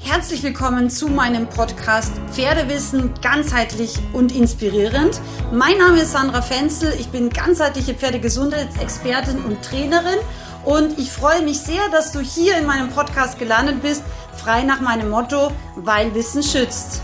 Herzlich willkommen zu meinem Podcast Pferdewissen ganzheitlich und inspirierend. Mein Name ist Sandra Fenzel, ich bin ganzheitliche Pferdegesundheitsexpertin und Trainerin und ich freue mich sehr, dass du hier in meinem Podcast gelandet bist, frei nach meinem Motto, weil Wissen schützt.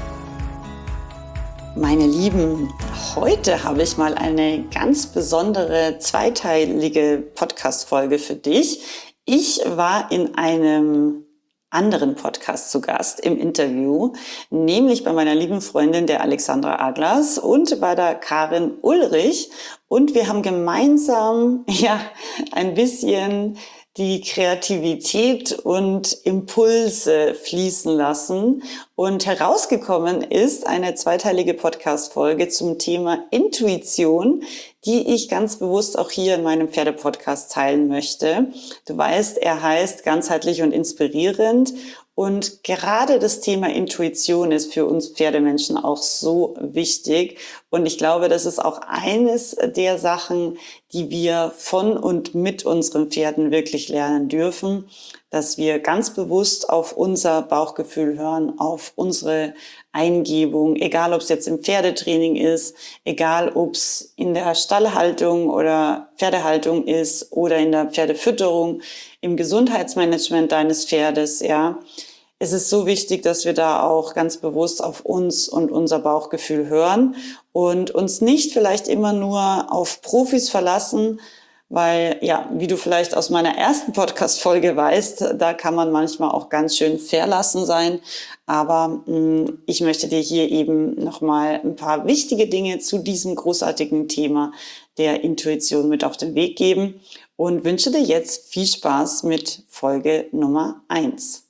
Meine Lieben, heute habe ich mal eine ganz besondere zweiteilige Podcast-Folge für dich. Ich war in einem anderen Podcast zu Gast im Interview, nämlich bei meiner lieben Freundin der Alexandra Aglas und bei der Karin Ulrich. Und wir haben gemeinsam ein bisschen die Kreativität und Impulse fließen lassen. Und herausgekommen ist eine zweiteilige Podcast-Folge zum Thema Intuition, die ich ganz bewusst auch hier in meinem Pferdepodcast teilen möchte. Du weißt, er heißt ganzheitlich und inspirierend. Und gerade das Thema Intuition ist für uns Pferdemenschen auch so wichtig. Und ich glaube, das ist auch eines der Sachen, die wir von und mit unseren Pferden wirklich lernen dürfen, dass wir ganz bewusst auf unser Bauchgefühl hören, auf unsere Eingebung, egal ob es jetzt im Pferdetraining ist, egal ob es in der Stallhaltung oder Pferdehaltung ist oder in der Pferdefütterung, im Gesundheitsmanagement deines Pferdes, ja. Es ist so wichtig, dass wir da auch ganz bewusst auf uns und unser Bauchgefühl hören und uns nicht vielleicht immer nur auf Profis verlassen, weil, wie du vielleicht aus meiner ersten Podcast-Folge weißt, da kann man manchmal auch ganz schön verlassen sein. Aber ich möchte dir hier eben nochmal ein paar wichtige Dinge zu diesem großartigen Thema der Intuition mit auf den Weg geben und wünsche dir jetzt viel Spaß mit Folge Nummer 1.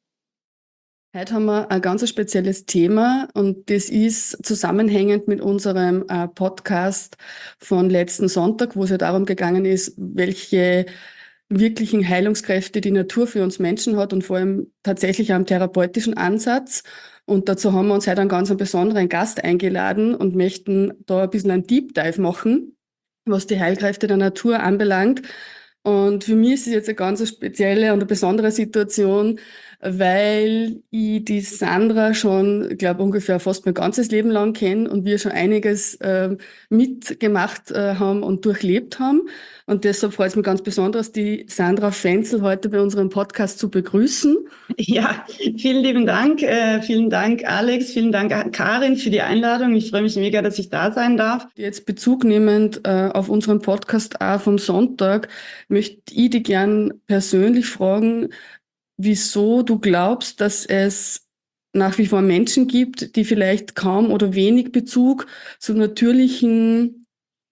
Heute haben wir ein ganz spezielles Thema und das ist zusammenhängend mit unserem Podcast von letzten Sonntag, wo es ja darum gegangen ist, welche wirklichen Heilungskräfte die Natur für uns Menschen hat und vor allem tatsächlich einen therapeutischen Ansatz. Und dazu haben wir uns heute einen ganz besonderen Gast eingeladen und möchten da ein bisschen einen Deep Dive machen, was die Heilkräfte der Natur anbelangt. Und für mich ist es jetzt eine ganz spezielle und eine besondere Situation, weil ich die Sandra schon, glaube ungefähr fast mein ganzes Leben lang kenne und wir schon einiges mitgemacht haben und durchlebt haben. Und deshalb freut es mich ganz besonders, die Sandra Fenzel heute bei unserem Podcast zu begrüßen. Ja, vielen lieben Dank. Vielen Dank, Alex. Vielen Dank, Karin, für die Einladung. Ich freue mich mega, dass ich da sein darf. Jetzt Bezug nehmend auf unseren Podcast auch vom Sonntag, möchte ich dich gern persönlich fragen, wieso du glaubst, dass es nach wie vor Menschen gibt, die vielleicht kaum oder wenig Bezug zu natürlichen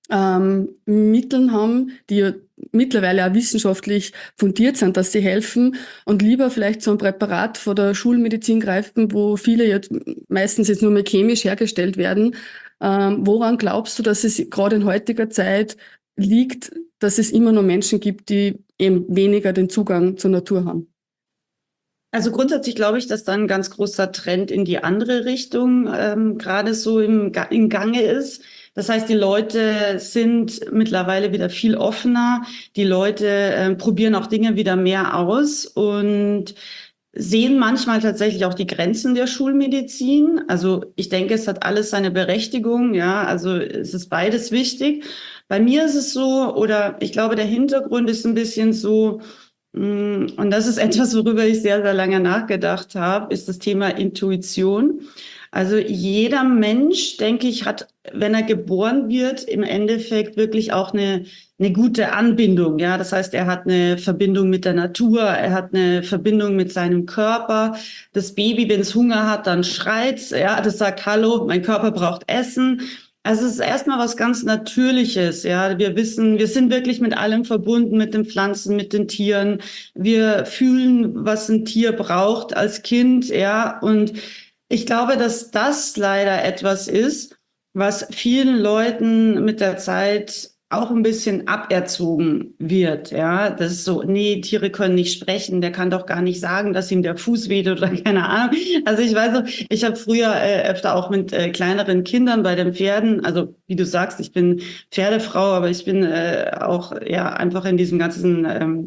Mitteln haben, die ja mittlerweile auch wissenschaftlich fundiert sind, dass sie helfen und lieber vielleicht so ein Präparat von der Schulmedizin greifen, wo viele jetzt meistens jetzt nur mehr chemisch hergestellt werden. Woran glaubst du, dass es gerade in heutiger Zeit liegt, dass es immer noch Menschen gibt, die eben weniger den Zugang zur Natur haben? Also grundsätzlich glaube ich, dass da ein ganz großer Trend in die andere Richtung gerade so im Gange ist. Das heißt, die Leute sind mittlerweile wieder viel offener. Die Leute probieren auch Dinge wieder mehr aus und sehen manchmal tatsächlich auch die Grenzen der Schulmedizin. Also ich denke, es hat alles seine Berechtigung. Ja, also es ist beides wichtig. Bei mir ist es so, oder ich glaube, der Hintergrund ist ein bisschen so, und das ist etwas, worüber ich sehr, sehr lange nachgedacht habe, ist das Thema Intuition. Also jeder Mensch, denke ich, hat, wenn er geboren wird, im Endeffekt wirklich auch eine gute Anbindung. Ja, das heißt, er hat eine Verbindung mit der Natur, er hat eine Verbindung mit seinem Körper. Das Baby, wenn es Hunger hat, dann schreit's. Ja, das sagt, hallo, mein Körper braucht Essen. Also es ist erstmal was ganz Natürliches, ja. Wir wissen, wir sind wirklich mit allem verbunden, mit den Pflanzen, mit den Tieren. Wir fühlen, was ein Tier braucht als Kind, ja. Und ich glaube, dass das leider etwas ist, was vielen Leuten mit der Zeit auch ein bisschen aberzogen wird, ja. Das ist so, nee, Tiere können nicht sprechen, der kann doch gar nicht sagen, dass ihm der Fuß weht oder keine Ahnung. Also ich weiß noch, ich habe früher öfter auch mit kleineren Kindern bei den Pferden, also wie du sagst, ich bin Pferdefrau, aber ich bin auch einfach in diesem ganzen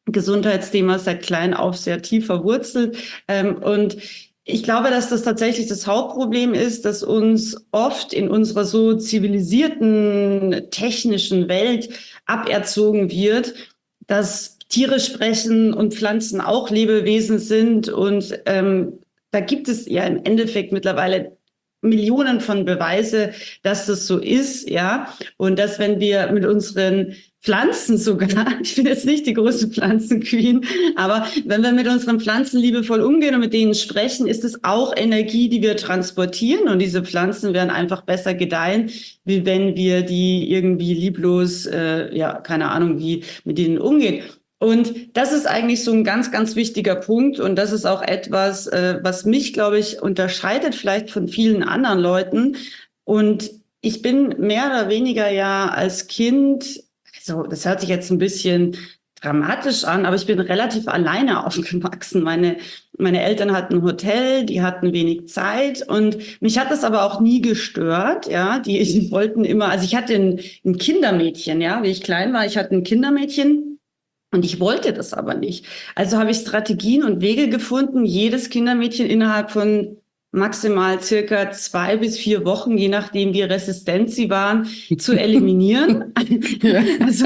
Gesundheitsthema seit klein auf sehr tief verwurzelt. Und ich glaube, dass das tatsächlich das Hauptproblem ist, dass uns oft in unserer so zivilisierten, technischen Welt aberzogen wird, dass Tiere sprechen und Pflanzen auch Lebewesen sind. Und da gibt es ja im Endeffekt mittlerweile Millionen von Beweise, dass das so ist, ja. Und dass wenn wir mit unseren Pflanzen sogar, ich bin jetzt nicht die große Pflanzenqueen, aber wenn wir mit unseren Pflanzen liebevoll umgehen und mit denen sprechen, ist es auch Energie, die wir transportieren, und diese Pflanzen werden einfach besser gedeihen, wie wenn wir die irgendwie lieblos, ja, keine Ahnung, wie mit denen umgehen. Und das ist eigentlich so ein ganz, ganz wichtiger Punkt. Und das ist auch etwas, was mich, glaube ich, unterscheidet vielleicht von vielen anderen Leuten. Und ich bin mehr oder weniger ja als Kind, also das hört sich jetzt ein bisschen dramatisch an, aber ich bin relativ alleine aufgewachsen. Meine Eltern hatten ein Hotel, die hatten wenig Zeit, und mich hat das aber auch nie gestört. Ja, die wollten immer, also ich hatte ein Kindermädchen, ja, wie ich klein war, ich hatte ein Kindermädchen. Und ich wollte das aber nicht. Also habe ich Strategien und Wege gefunden, jedes Kindermädchen innerhalb von maximal circa 2 bis 4 Wochen, je nachdem wie resistent sie waren, zu eliminieren. Ja. Also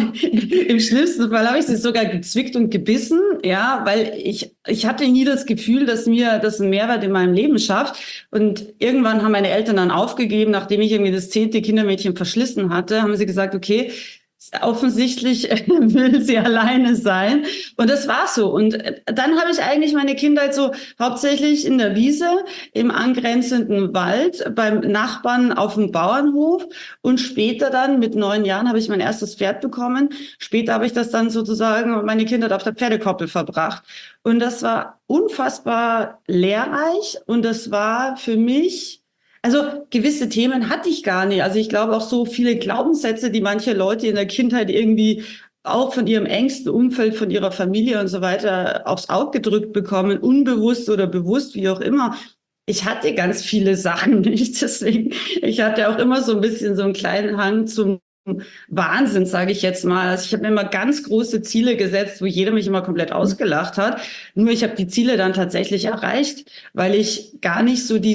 im schlimmsten Fall habe ich sie sogar gezwickt und gebissen, ja, weil ich hatte nie das Gefühl, dass mir das einen Mehrwert in meinem Leben schafft. Und irgendwann haben meine Eltern dann aufgegeben, nachdem ich irgendwie das 10. Kindermädchen verschlissen hatte, haben sie gesagt, okay, offensichtlich will sie alleine sein. Und das war so. Und dann habe ich eigentlich meine Kindheit so hauptsächlich in der Wiese, im angrenzenden Wald, beim Nachbarn auf dem Bauernhof. Und später dann, mit 9 Jahren, habe ich mein erstes Pferd bekommen. Später habe ich das dann sozusagen, meine Kindheit auf der Pferdekoppel verbracht. Und das war unfassbar lehrreich. Und das war für mich, also gewisse Themen hatte ich gar nicht. Also ich glaube auch so viele Glaubenssätze, die manche Leute in der Kindheit irgendwie auch von ihrem engsten Umfeld, von ihrer Familie und so weiter aufs Auge gedrückt bekommen, unbewusst oder bewusst, wie auch immer. Ich hatte ganz viele Sachen nicht. Deswegen, ich hatte auch immer so ein bisschen so einen kleinen Hang zum Wahnsinn, sage ich jetzt mal. Also ich habe mir immer ganz große Ziele gesetzt, wo jeder mich immer komplett ausgelacht hat. Nur ich habe die Ziele dann tatsächlich erreicht, weil ich gar nicht so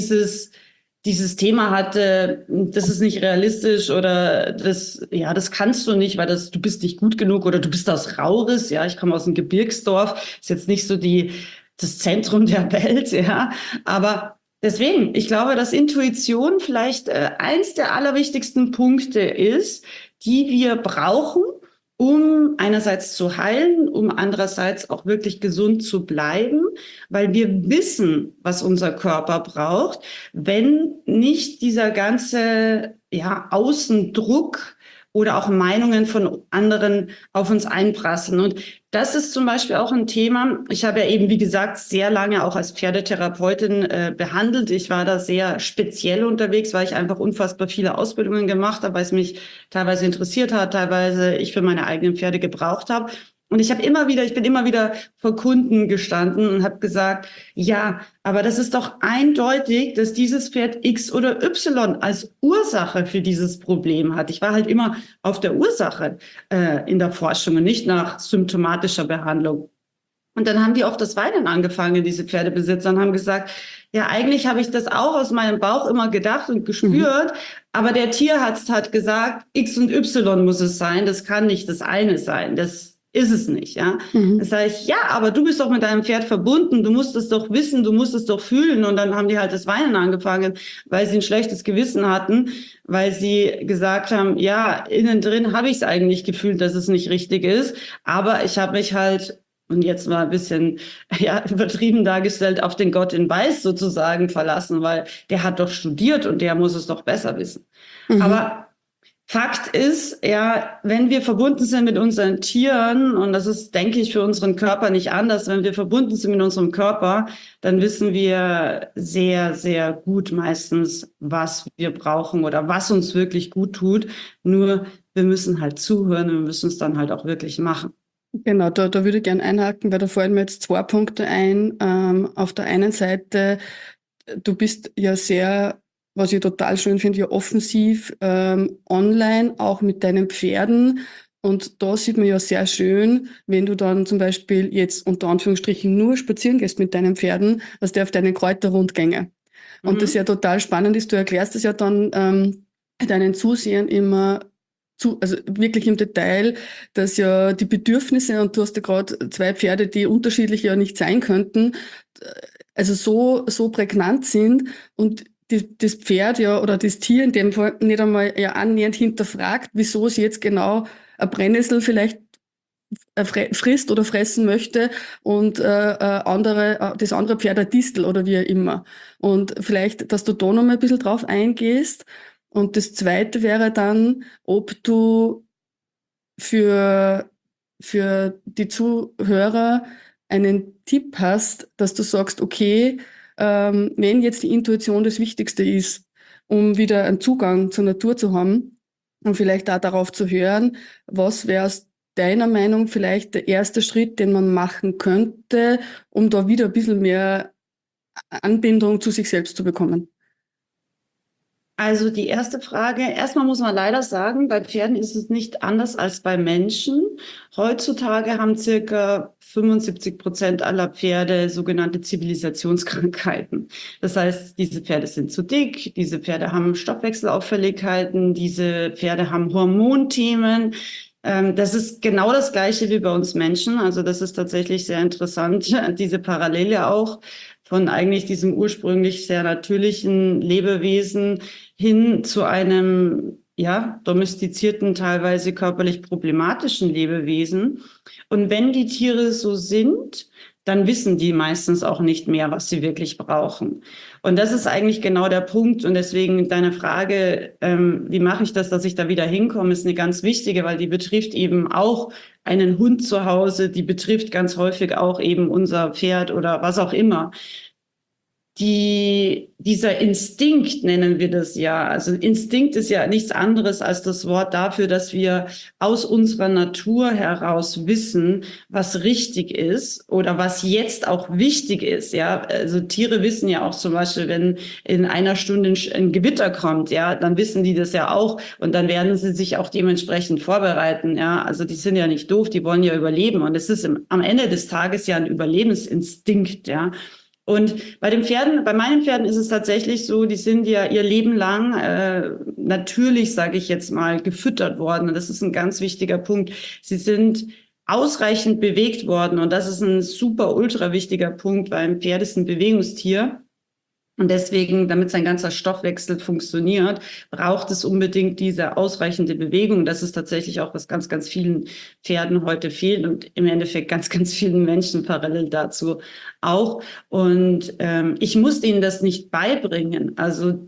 dieses Thema hatte, das ist nicht realistisch oder ja, das kannst du nicht, weil du bist nicht gut genug oder du bist aus Rauris, ja, ich komme aus einem Gebirgsdorf, ist jetzt nicht so das Zentrum der Welt, ja, aber deswegen, ich glaube, dass Intuition vielleicht eins der allerwichtigsten Punkte ist, die wir brauchen, um einerseits zu heilen, um andererseits auch wirklich gesund zu bleiben, weil wir wissen, was unser Körper braucht, wenn nicht dieser ganze, ja, Außendruck oder auch Meinungen von anderen auf uns einprasseln. Und das ist zum Beispiel auch ein Thema. Ich habe ja eben, wie gesagt, sehr lange auch als Pferdetherapeutin behandelt. Ich war da sehr speziell unterwegs, weil ich einfach unfassbar viele Ausbildungen gemacht habe, weil es mich teilweise interessiert hat, teilweise ich für meine eigenen Pferde gebraucht habe. Und ich bin immer wieder vor Kunden gestanden und habe gesagt, ja, aber das ist doch eindeutig, dass dieses Pferd X oder Y als Ursache für dieses Problem hat. Ich war halt immer auf der Ursache in der Forschung und nicht nach symptomatischer Behandlung. Und dann haben die auch das Weinen angefangen, diese Pferdebesitzer, und haben gesagt, ja, eigentlich habe ich das auch aus meinem Bauch immer gedacht und gespürt, aber der Tierarzt hat gesagt, X und Y muss es sein, das kann nicht das eine sein, das ist es nicht, ja. Dann sage ich, ja, aber du bist doch mit deinem Pferd verbunden, du musst es doch wissen, du musst es doch fühlen. Und dann haben die halt das Weinen angefangen, weil sie ein schlechtes Gewissen hatten, weil sie gesagt haben, ja, innen drin habe ich es eigentlich gefühlt, dass es nicht richtig ist, aber ich habe mich halt, und jetzt mal ein bisschen, ja, übertrieben dargestellt, auf den Gott in Weiß sozusagen verlassen, weil der hat doch studiert und der muss es doch besser wissen. Aber Fakt ist, ja, wenn wir verbunden sind mit unseren Tieren, und das ist, denke ich, für unseren Körper nicht anders, wenn wir verbunden sind mit unserem Körper, dann wissen wir sehr, sehr gut meistens, was wir brauchen oder was uns wirklich gut tut. Nur wir müssen halt zuhören und wir müssen es dann halt auch wirklich machen. Genau, da würde ich gerne einhaken, weil da fallen mir jetzt 2 Punkte ein. Auf der einen Seite, du bist ja sehr, was ich total schön finde, ja offensiv online, auch mit deinen Pferden. Und da sieht man ja sehr schön, wenn du dann zum Beispiel jetzt unter Anführungsstrichen nur spazieren gehst mit deinen Pferden, was der auf deine Kräuterrundgänge. Und das ja Mhm. total spannend ist, du erklärst das ja dann deinen Zusehern immer also wirklich im Detail, dass ja die Bedürfnisse, und du hast ja gerade zwei Pferde, die unterschiedlich ja nicht sein könnten, also so prägnant sind und das Pferd ja oder das Tier in dem Fall nicht einmal ja annähernd hinterfragt, wieso es jetzt genau ein Brennnessel vielleicht frisst oder fressen möchte und das andere Pferd ein Distel oder wie auch immer. Und vielleicht, dass du da noch mal ein bisschen drauf eingehst. Und das Zweite wäre dann, ob du für, für die Zuhörer einen Tipp hast, dass du sagst, okay, wenn jetzt die Intuition das Wichtigste ist, um wieder einen Zugang zur Natur zu haben und vielleicht auch darauf zu hören, was wäre aus deiner Meinung vielleicht der erste Schritt, den man machen könnte, um da wieder ein bisschen mehr Anbindung zu sich selbst zu bekommen? Also die erste Frage, erstmal muss man leider sagen, bei Pferden ist es nicht anders als bei Menschen. Heutzutage haben circa 75% aller Pferde sogenannte Zivilisationskrankheiten. Das heißt, diese Pferde sind zu dick, diese Pferde haben Stoffwechselauffälligkeiten, diese Pferde haben Hormonthemen. Das ist genau das Gleiche wie bei uns Menschen. Also das ist tatsächlich sehr interessant, diese Parallele auch von eigentlich diesem ursprünglich sehr natürlichen Lebewesen hin zu einem, ja, domestizierten, teilweise körperlich problematischen Lebewesen. Und wenn die Tiere so sind, dann wissen die meistens auch nicht mehr, was sie wirklich brauchen. Und das ist eigentlich genau der Punkt. Und deswegen deine Frage, wie mache ich das, dass ich da wieder hinkomme, ist eine ganz wichtige, weil die betrifft eben auch einen Hund zu Hause, die betrifft ganz häufig auch eben unser Pferd oder was auch immer. Dieser Instinkt nennen wir das ja. Also Instinkt ist ja nichts anderes als das Wort dafür, dass wir aus unserer Natur heraus wissen, was richtig ist oder was jetzt auch wichtig ist. Ja, also Tiere wissen ja auch zum Beispiel, wenn in einer Stunde ein Gewitter kommt, ja, dann wissen die das ja auch und dann werden sie sich auch dementsprechend vorbereiten. Ja, also die sind ja nicht doof, die wollen ja überleben und es ist am Ende des Tages ja ein Überlebensinstinkt. Ja. Und bei den Pferden, bei meinen Pferden ist es tatsächlich so, die sind ja ihr Leben lang natürlich, sage ich jetzt mal, gefüttert worden. Und das ist ein ganz wichtiger Punkt. Sie sind ausreichend bewegt worden. Und das ist ein super, ultra wichtiger Punkt, weil ein Pferd ist ein Bewegungstier. Und deswegen, damit sein ganzer Stoffwechsel funktioniert, braucht es unbedingt diese ausreichende Bewegung. Das ist tatsächlich auch, was ganz, ganz vielen Pferden heute fehlt und im Endeffekt ganz, ganz vielen Menschen parallel dazu auch. Und ich musste ihnen das nicht beibringen. Also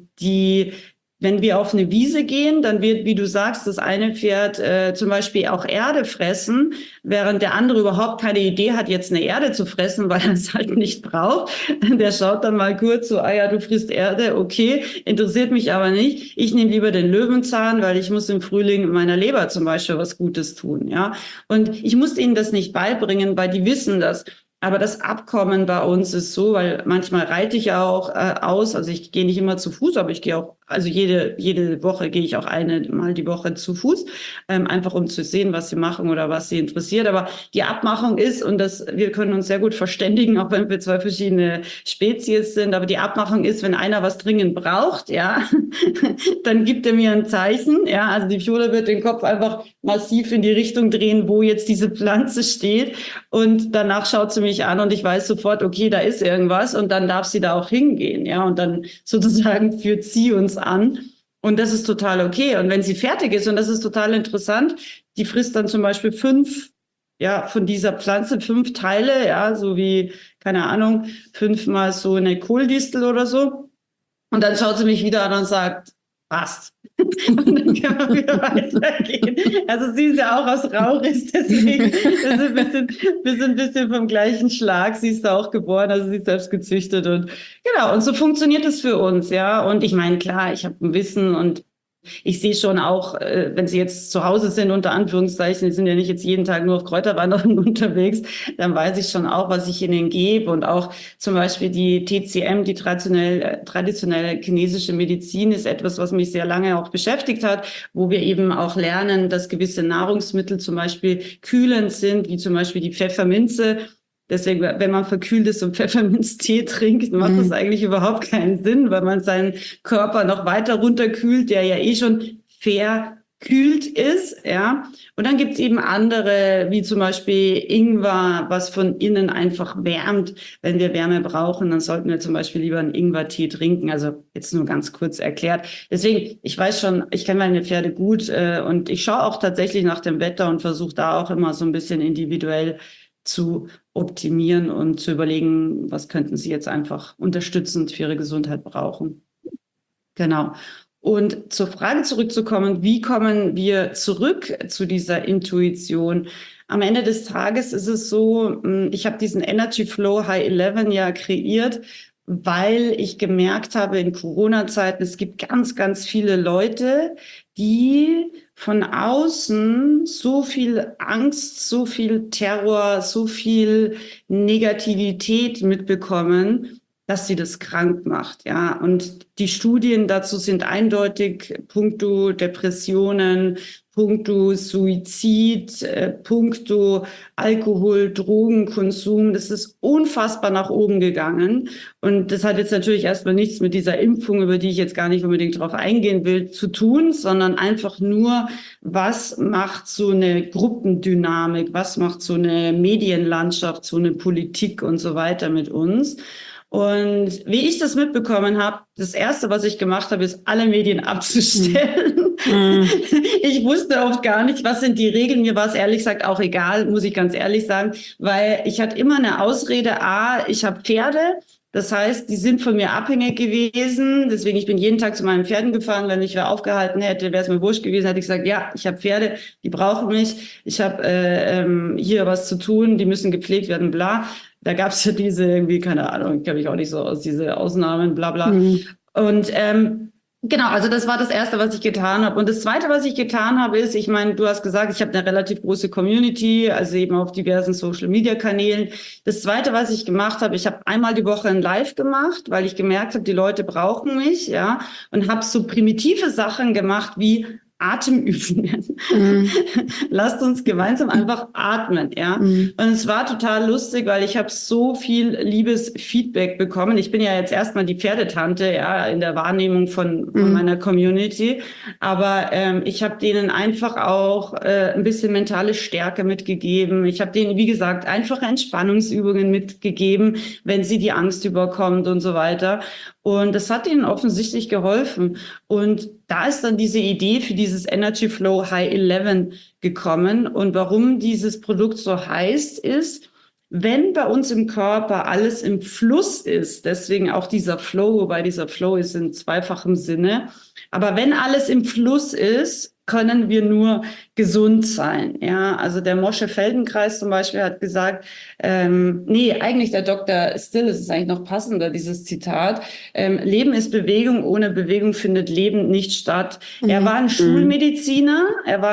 wenn wir auf eine Wiese gehen, dann wird, wie du sagst, das eine Pferd zum Beispiel auch Erde fressen, während der andere überhaupt keine Idee hat, jetzt eine Erde zu fressen, weil er es halt nicht braucht. Der schaut dann mal kurz so, ah ja, du frisst Erde, okay, interessiert mich aber nicht. Ich nehme lieber den Löwenzahn, weil ich muss im Frühling meiner Leber zum Beispiel was Gutes tun, ja. Und ich musste ihnen das nicht beibringen, weil die wissen das. Aber das Abkommen bei uns ist so, weil manchmal reite ich ja auch aus, also ich gehe nicht immer zu Fuß, aber ich gehe auch, also jede Woche gehe ich auch einmal die Woche zu Fuß, einfach um zu sehen, was sie machen oder was sie interessiert. Aber die Abmachung ist, und wir können uns sehr gut verständigen, auch wenn wir zwei verschiedene Spezies sind, aber die Abmachung ist, wenn einer was dringend braucht, ja, dann gibt er mir ein Zeichen, ja, also die Viola wird den Kopf einfach massiv in die Richtung drehen, wo jetzt diese Pflanze steht und danach schaut sie mich an und ich weiß sofort, okay, da ist irgendwas und dann darf sie da auch hingehen, ja, und dann sozusagen führt sie uns an und das ist total okay. Und wenn sie fertig ist, und das ist total interessant, die frisst dann zum Beispiel 5, ja, von dieser Pflanze 5 Teile, ja, so wie, keine Ahnung, 5-mal so eine Kohldistel oder so. Und dann schaut sie mich wieder an und sagt, passt. Und dann können wir wieder weitergehen. Also sie ist ja auch aus Rauris, deswegen wir sind ein bisschen vom gleichen Schlag. Sie ist da auch geboren, also sie ist selbst gezüchtet und genau. Und so funktioniert es für uns, ja. Und ich meine, klar, ich habe ein Wissen und ich sehe schon auch, wenn Sie jetzt zu Hause sind, unter Anführungszeichen, Sie sind ja nicht jetzt jeden Tag nur auf Kräuterwanderung unterwegs, dann weiß ich schon auch, was ich Ihnen gebe. Und auch zum Beispiel die TCM, die traditionelle chinesische Medizin, ist etwas, was mich sehr lange auch beschäftigt hat, wo wir eben auch lernen, dass gewisse Nahrungsmittel zum Beispiel kühlend sind, wie zum Beispiel die Pfefferminze. Deswegen, wenn man verkühlt ist und Pfefferminztee trinkt, macht das eigentlich überhaupt keinen Sinn, weil man seinen Körper noch weiter runterkühlt, der ja eh schon verkühlt ist, ja. Und dann gibt's eben andere, wie zum Beispiel Ingwer, was von innen einfach wärmt. Wenn wir Wärme brauchen, dann sollten wir zum Beispiel lieber einen Ingwertee trinken. Also jetzt nur ganz kurz erklärt. Deswegen, ich weiß schon, ich kenne meine Pferde gut und ich schaue auch tatsächlich nach dem Wetter und versuche da auch immer so ein bisschen individuell zu optimieren und zu überlegen, was könnten Sie jetzt einfach unterstützend für Ihre Gesundheit brauchen. Genau. Und zur Frage zurückzukommen, wie kommen wir zurück zu dieser Intuition? Am Ende des Tages ist es so, ich habe diesen Energy Flow High 11 ja kreiert, weil ich gemerkt habe in Corona-Zeiten, es gibt ganz, ganz viele Leute, die von außen so viel Angst, so viel Terror, so viel Negativität mitbekommen, dass sie das krank macht, ja. Und die Studien dazu sind eindeutig, puncto Depressionen, puncto Suizid, puncto Alkohol, Drogenkonsum. Das ist unfassbar nach oben gegangen. Und das hat jetzt natürlich erstmal nichts mit dieser Impfung, über die ich jetzt gar nicht unbedingt drauf eingehen will, zu tun, sondern einfach nur, was macht so eine Gruppendynamik, was macht so eine Medienlandschaft, so eine Politik und so weiter mit uns. Und wie ich das mitbekommen habe, das Erste, was ich gemacht habe, ist, alle Medien abzustellen. Ich wusste oft gar nicht, was sind die Regeln. Mir war es ehrlich gesagt auch egal, muss ich ganz ehrlich sagen, weil ich hatte immer eine Ausrede, ich habe Pferde. Das heißt, die sind von mir abhängig gewesen. Deswegen, ich bin jeden Tag zu meinen Pferden gefahren. Wenn mich wer aufgehalten hätte, wäre es mir wurscht gewesen, hätte ich gesagt, ja, ich habe Pferde, die brauchen mich. Ich habe hier was zu tun, die müssen gepflegt werden, bla. Da gab es ja diese irgendwie, keine Ahnung, kenne ich auch nicht so aus, diese Ausnahmen, bla bla. Und genau, also das war das Erste, was ich getan habe. Und das Zweite, was ich getan habe, ist, ich meine, du hast gesagt, ich habe eine relativ große Community, also eben auf diversen Social-Media-Kanälen. Das Zweite, was ich gemacht habe, ich habe einmal die Woche ein Live gemacht, weil ich gemerkt habe, die Leute brauchen mich, ja, und habe so primitive Sachen gemacht wie Atemübungen. Lasst uns gemeinsam einfach atmen, ja. Und es war total lustig, weil ich habe so viel liebes Feedback bekommen. Ich bin ja jetzt erstmal die Pferdetante, ja, in der Wahrnehmung von meiner Community. Aber ich habe denen einfach auch ein bisschen mentale Stärke mitgegeben. Ich habe denen, wie gesagt, einfache Entspannungsübungen mitgegeben, wenn sie die Angst überkommt und so weiter. Und das hat ihnen offensichtlich geholfen. Und da ist dann diese Idee für dieses Energy Flow High 11 gekommen. Und warum dieses Produkt so heißt, ist, wenn bei uns im Körper alles im Fluss ist, deswegen auch dieser Flow, wobei dieser Flow ist in zweifachem Sinne, aber wenn alles im Fluss ist, können wir nur gesund sein. Ja, also der Mosche-Feldenkreis zum Beispiel hat gesagt, eigentlich der Dr. Still, es ist eigentlich noch passender, dieses Zitat, Leben ist Bewegung, ohne Bewegung findet Leben nicht statt. Er war ein Schulmediziner,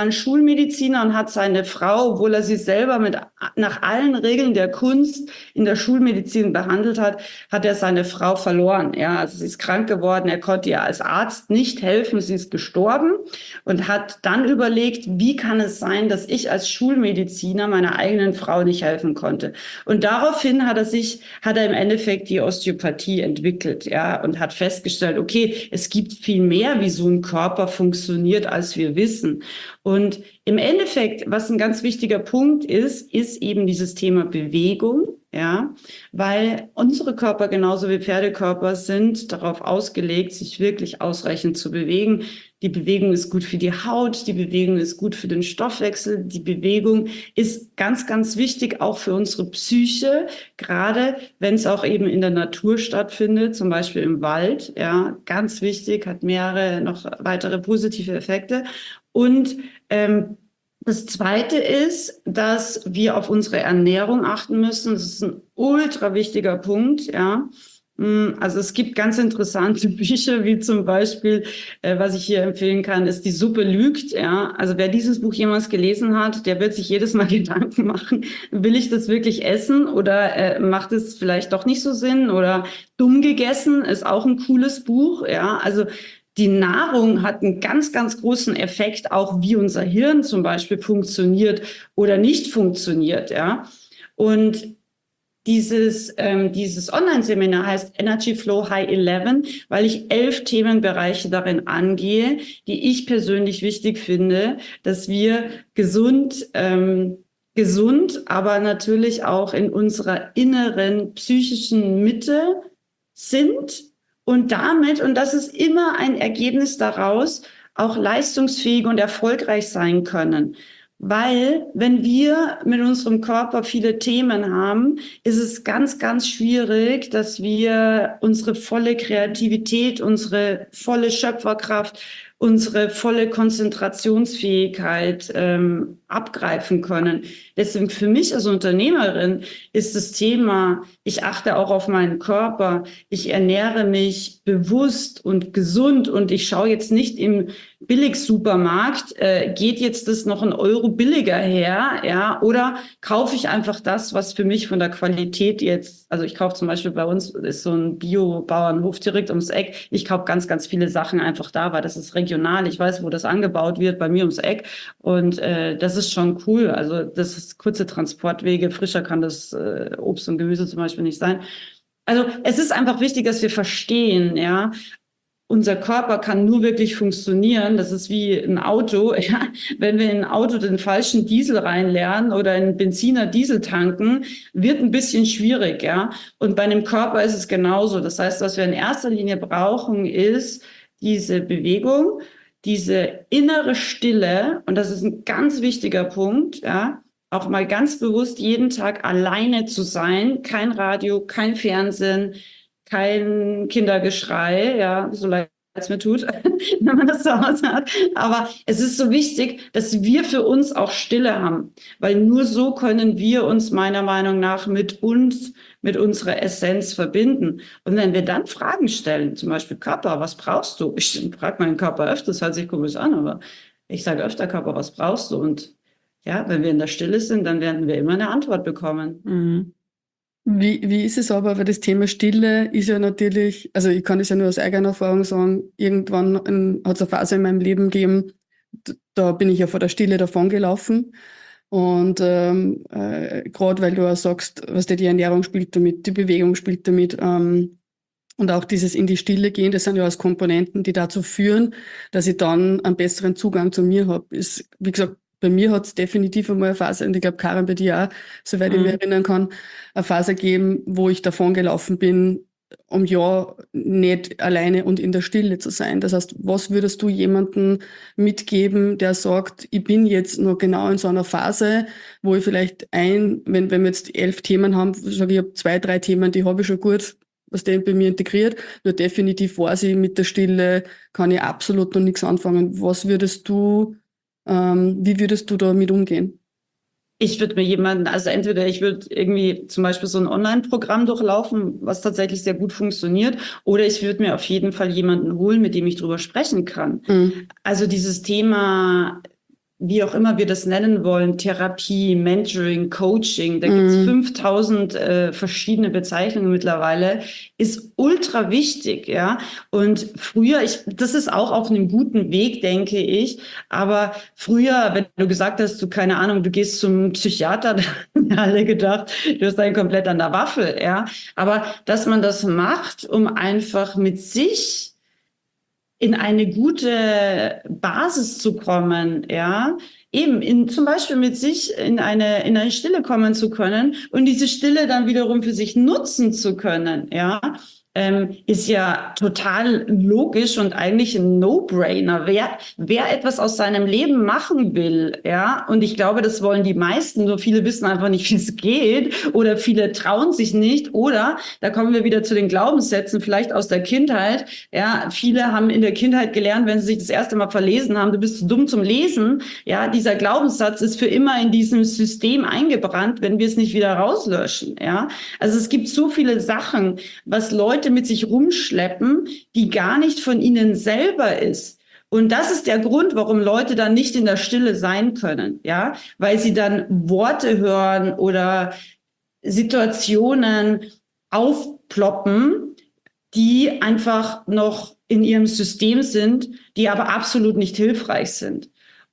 und hat seine Frau, obwohl er sie selber nach allen Regeln der Kunst in der Schulmedizin behandelt hat, hat er seine Frau verloren. Ja, also sie ist krank geworden, er konnte ihr als Arzt nicht helfen, sie ist gestorben und hat dann überlegt, wie kann es sein, dass ich als Schulmediziner meiner eigenen Frau nicht helfen konnte. Und daraufhin hat er im Endeffekt die Osteopathie entwickelt, ja, und hat festgestellt, okay, es gibt viel mehr, wie so ein Körper funktioniert, als wir wissen. Und im Endeffekt, was ein ganz wichtiger Punkt ist eben dieses Thema Bewegung, ja, weil unsere Körper genauso wie Pferdekörper sind darauf ausgelegt, sich wirklich ausreichend zu bewegen. Die Bewegung ist gut für die Haut, die Bewegung ist gut für den Stoffwechsel, die Bewegung ist ganz, ganz wichtig auch für unsere Psyche, gerade wenn es auch eben in der Natur stattfindet, zum Beispiel im Wald, ja, ganz wichtig, hat mehrere noch weitere positive Effekte. Und das Zweite ist, dass wir auf unsere Ernährung achten müssen. Das ist ein ultra wichtiger Punkt, ja. Also es gibt ganz interessante Bücher, wie zum Beispiel, was ich hier empfehlen kann, ist Die Suppe lügt. Ja, also wer dieses Buch jemals gelesen hat, der wird sich jedes Mal Gedanken machen, will ich das wirklich essen oder macht es vielleicht doch nicht so Sinn? Oder Dumm gegessen ist auch ein cooles Buch. Ja, also die Nahrung hat einen ganz, ganz großen Effekt, auch wie unser Hirn zum Beispiel funktioniert oder nicht funktioniert. Ja, und dieses Online-Seminar heißt Energy Flow High 11, weil ich 11 Themenbereiche darin angehe, die ich persönlich wichtig finde, dass wir gesund, aber natürlich auch in unserer inneren psychischen Mitte sind und damit, und das ist immer ein Ergebnis daraus, auch leistungsfähig und erfolgreich sein können. Weil wenn wir mit unserem Körper viele Themen haben, ist es ganz, ganz schwierig, dass wir unsere volle Kreativität, unsere volle Schöpferkraft, unsere volle Konzentrationsfähigkeit abgreifen können. Deswegen für mich als Unternehmerin ist das Thema, ich achte auch auf meinen Körper, ich ernähre mich bewusst und gesund und ich schaue jetzt nicht im Billigsupermarkt, geht jetzt das noch 1 € billiger her, ja, oder kaufe ich einfach das, was für mich von der Qualität jetzt, also ich kaufe zum Beispiel bei uns, ist so ein Bio-Bauernhof direkt ums Eck, ich kaufe ganz, ganz viele Sachen einfach da, weil das ist regional, ich weiß, wo das angebaut wird, bei mir ums Eck und das ist schon cool, also das ist kurze Transportwege, frischer kann das Obst und Gemüse zum Beispiel nicht sein. Also es ist einfach wichtig, dass wir verstehen, ja, unser Körper kann nur wirklich funktionieren. Das ist wie ein Auto. Ja? Wenn wir in ein Auto den falschen Diesel reinlernen oder in Benziner Diesel tanken, wird ein bisschen schwierig. Ja? Und bei einem Körper ist es genauso. Das heißt, was wir in erster Linie brauchen, ist diese Bewegung, diese innere Stille. Und das ist ein ganz wichtiger Punkt. Ja? Auch mal ganz bewusst jeden Tag alleine zu sein. Kein Radio, kein Fernsehen, kein Kindergeschrei, ja, so leid es mir tut, wenn man das zu Hause hat. Aber es ist so wichtig, dass wir für uns auch Stille haben, weil nur so können wir uns meiner Meinung nach mit uns, mit unserer Essenz verbinden. Und wenn wir dann Fragen stellen, zum Beispiel Körper, was brauchst du? Ich frage meinen Körper öfters, hört sich komisch an, aber ich sage öfter, Körper, was brauchst du? Und ja, wenn wir in der Stille sind, dann werden wir immer eine Antwort bekommen. Mhm. Wie ist es aber, weil das Thema Stille ist ja natürlich, also ich kann das ja nur aus eigener Erfahrung sagen, irgendwann hat es eine Phase in meinem Leben gegeben, da bin ich ja vor der Stille davongelaufen. Und gerade weil du auch sagst, was die Ernährung spielt damit, die Bewegung spielt damit, und auch dieses in die Stille gehen, das sind ja alles Komponenten, die dazu führen, dass ich dann einen besseren Zugang zu mir habe. Ist, wie gesagt, bei mir hat es definitiv einmal eine Phase, und ich glaube, Karin, bei dir auch, soweit ich mich erinnern kann, eine Phase gegeben, wo ich davon gelaufen bin, um ja nicht alleine und in der Stille zu sein. Das heißt, was würdest du jemandem mitgeben, der sagt, ich bin jetzt noch genau in so einer Phase, wo ich vielleicht wenn wir jetzt 11 Themen haben, sage ich, habe 2, 3 Themen, die habe ich schon gut, was der bei mir integriert, nur definitiv weiß ich, mit der Stille kann ich absolut noch nichts anfangen. Wie würdest du damit umgehen? Ich würde mir also entweder ich würde irgendwie zum Beispiel so ein Online-Programm durchlaufen, was tatsächlich sehr gut funktioniert, oder ich würde mir auf jeden Fall jemanden holen, mit dem ich drüber sprechen kann. Also dieses Thema, wie auch immer wir das nennen wollen, Therapie, Mentoring, Coaching, da gibt es 5000 verschiedene Bezeichnungen mittlerweile, ist ultra wichtig, ja. Und früher, das ist auch auf einem guten Weg, denke ich, aber früher, wenn du gesagt hast, du, keine Ahnung, du gehst zum Psychiater, da haben alle gedacht, du hast einen komplett an der Waffel, ja. Aber dass man das macht, um einfach mit sich in eine gute Basis zu kommen, ja, eben zum Beispiel mit sich in eine Stille kommen zu können und diese Stille dann wiederum für sich nutzen zu können, ja, ist ja total logisch und eigentlich ein No-Brainer. Wer etwas aus seinem Leben machen will, ja, und ich glaube, das wollen die meisten, nur viele wissen einfach nicht, wie es geht, oder viele trauen sich nicht, oder da kommen wir wieder zu den Glaubenssätzen, vielleicht aus der Kindheit, ja, viele haben in der Kindheit gelernt, wenn sie sich das erste Mal verlesen haben, du bist zu dumm zum Lesen, ja, dieser Glaubenssatz ist für immer in diesem System eingebrannt, wenn wir es nicht wieder rauslöschen, ja. Also es gibt so viele Sachen, was Leute Seite mit sich rumschleppen, die gar nicht von ihnen selber ist. Und das ist der Grund, warum Leute dann nicht in der Stille sein können, ja, weil sie dann Worte hören oder Situationen aufploppen, die einfach noch in ihrem System sind, die aber absolut nicht hilfreich sind.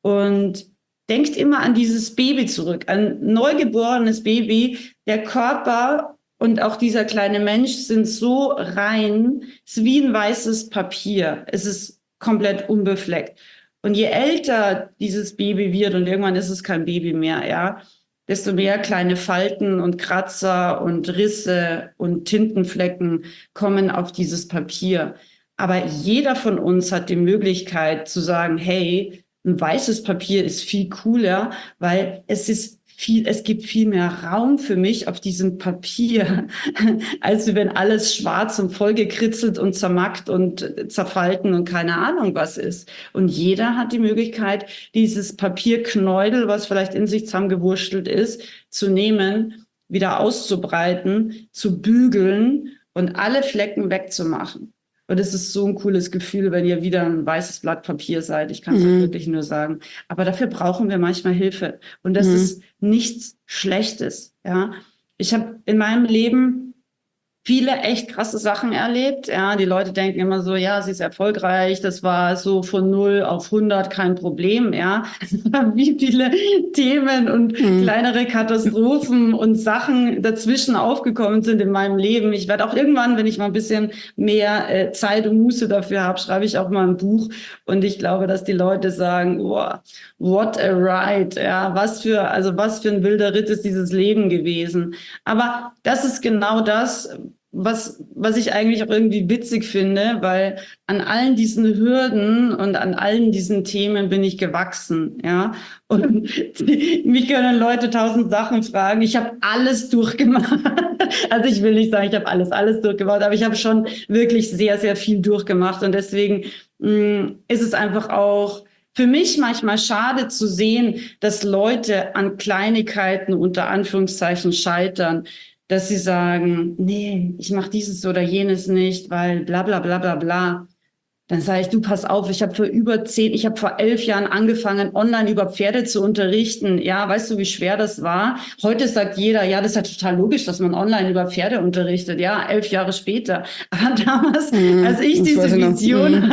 Und denkt immer an dieses Baby zurück, ein neugeborenes Baby. Der Körper und auch dieser kleine Mensch sind so rein, es ist wie ein weißes Papier. Es ist komplett unbefleckt. Und je älter dieses Baby wird, und irgendwann ist es kein Baby mehr, ja, desto mehr kleine Falten und Kratzer und Risse und Tintenflecken kommen auf dieses Papier. Aber jeder von uns hat die Möglichkeit zu sagen, hey, ein weißes Papier ist viel cooler, weil es gibt viel mehr Raum für mich auf diesem Papier, als wenn alles schwarz und vollgekritzelt und zermackt und zerfalten und keine Ahnung was ist. Und jeder hat die Möglichkeit, dieses Papierknäudel, was vielleicht in sich zusammengewurstelt ist, zu nehmen, wieder auszubreiten, zu bügeln und alle Flecken wegzumachen. Und es ist so ein cooles Gefühl, wenn ihr wieder ein weißes Blatt Papier seid. Ich kann es euch wirklich nur sagen. Aber dafür brauchen wir manchmal Hilfe. Und das ist nichts Schlechtes. Ja, ich habe in meinem Leben viele echt krasse Sachen erlebt. Ja, die Leute denken immer so, ja, sie ist erfolgreich. Das war so von 0 auf 100 kein Problem. Ja, wie viele Themen und kleinere Katastrophen und Sachen dazwischen aufgekommen sind in meinem Leben. Ich werde auch irgendwann, wenn ich mal ein bisschen mehr Zeit und Muße dafür habe, schreibe ich auch mal ein Buch. Und ich glaube, dass die Leute sagen, oh, what a ride. Ja, was für ein wilder Ritt ist dieses Leben gewesen. Aber das ist genau das, was ich eigentlich auch irgendwie witzig finde, weil an allen diesen Hürden und an allen diesen Themen bin ich gewachsen, ja. Und mich können Leute 1000 Sachen fragen. Ich habe alles durchgemacht. Also ich will nicht sagen, ich habe alles durchgemacht, aber ich habe schon wirklich sehr, sehr viel durchgemacht. Und deswegen ist es einfach auch für mich manchmal schade zu sehen, dass Leute an Kleinigkeiten unter Anführungszeichen scheitern, dass sie sagen, nee, ich mache dieses oder jenes nicht, weil bla bla bla bla bla. Dann sage ich, du pass auf, ich habe vor 11 Jahren angefangen, online über Pferde zu unterrichten. Ja, weißt du, wie schwer das war? Heute sagt jeder, ja, das ist ja total logisch, dass man online über Pferde unterrichtet. Ja, 11 Jahre später. Aber damals, als ich diese Vision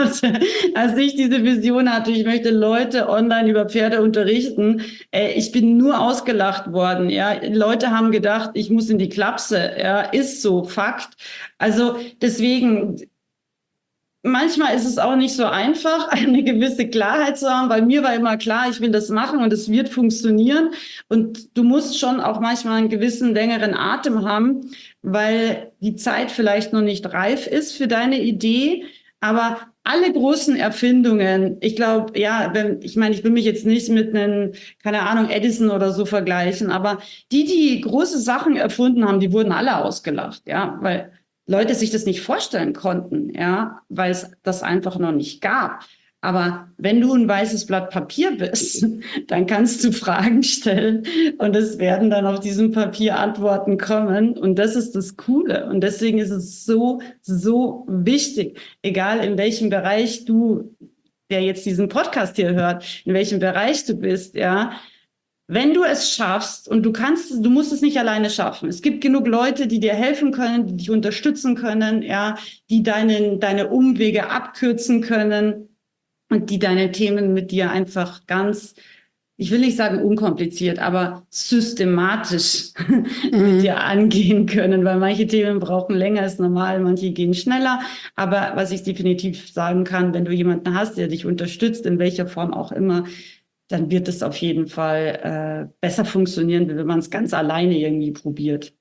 hatte, ich möchte Leute online über Pferde unterrichten, ich bin nur ausgelacht worden. Ja, Leute haben gedacht, ich muss in die Klapse. Ja, ist so, Fakt. Also deswegen, manchmal ist es auch nicht so einfach, eine gewisse Klarheit zu haben, weil mir war immer klar, ich will das machen und es wird funktionieren. Und du musst schon auch manchmal einen gewissen längeren Atem haben, weil die Zeit vielleicht noch nicht reif ist für deine Idee. Aber alle großen Erfindungen, ich glaube, ja, ich will mich jetzt nicht mit einem, keine Ahnung, Edison oder so vergleichen, aber die große Sachen erfunden haben, die wurden alle ausgelacht, ja, weil Leute sich das nicht vorstellen konnten, ja, weil es das einfach noch nicht gab. Aber wenn du ein weißes Blatt Papier bist, dann kannst du Fragen stellen und es werden dann auf diesem Papier Antworten kommen. Und das ist das Coole. Und deswegen ist es so, so wichtig, egal in welchem Bereich du, der jetzt diesen Podcast hier hört, in welchem Bereich du bist, ja, wenn du es schaffst und du musst es nicht alleine schaffen. Es gibt genug Leute, die dir helfen können, die dich unterstützen können, ja, die deine Umwege abkürzen können und die deine Themen mit dir einfach ganz, ich will nicht sagen unkompliziert, aber systematisch mit dir angehen können, weil manche Themen brauchen länger als normal, manche gehen schneller. Aber was ich definitiv sagen kann, wenn du jemanden hast, der dich unterstützt, in welcher Form auch immer, dann wird es auf jeden Fall besser funktionieren, wenn man es ganz alleine irgendwie probiert.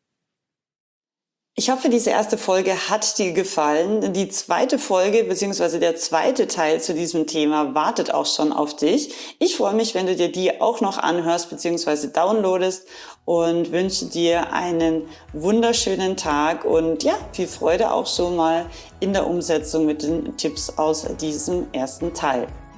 Ich hoffe, diese erste Folge hat dir gefallen. Die zweite Folge bzw. der zweite Teil zu diesem Thema wartet auch schon auf dich. Ich freue mich, wenn du dir die auch noch anhörst bzw. downloadest und wünsche dir einen wunderschönen Tag und ja, viel Freude auch schon mal in der Umsetzung mit den Tipps aus diesem ersten Teil.